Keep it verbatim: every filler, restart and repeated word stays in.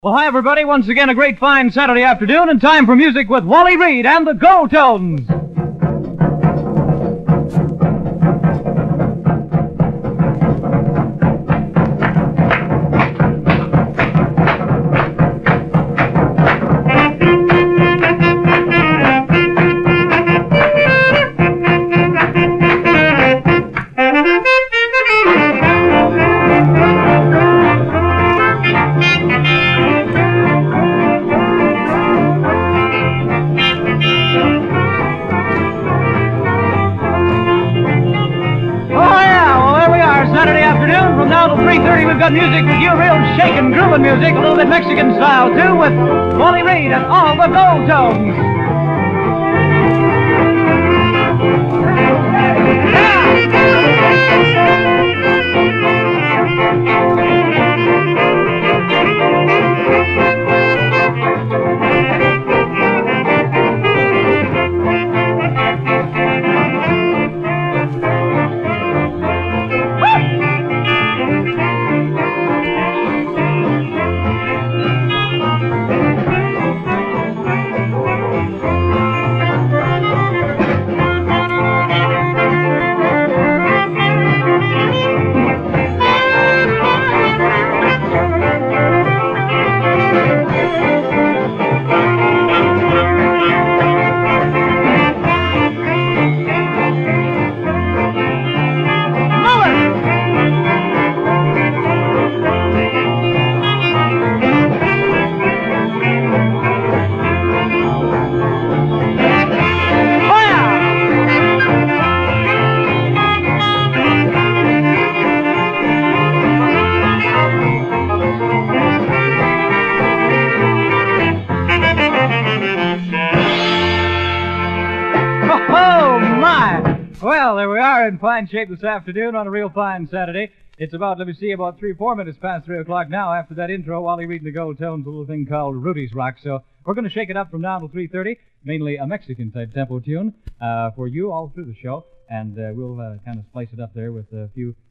Well, hi, everybody. Once again, a great fine Saturday afternoon and time for music with Wally Reed and the Gold Tones. Saturday afternoon from now till three thirty. We've got music with you, real shakin', groovin' music, a little bit Mexican style, too, with Wally Reed and all the Gold Tones. Oh, my! Well, there we are in fine shape this afternoon on a real fine Saturday. It's about, let me see, about three, four minutes past three o'clock now. After that intro, Wally Reed and the Gold Tones, a little thing called Rudy's Rock. So we're going to shake it up from now till three thirty, mainly a Mexican-type tempo tune uh, for you all through the show. And uh, we'll uh, kind of splice it up there with a few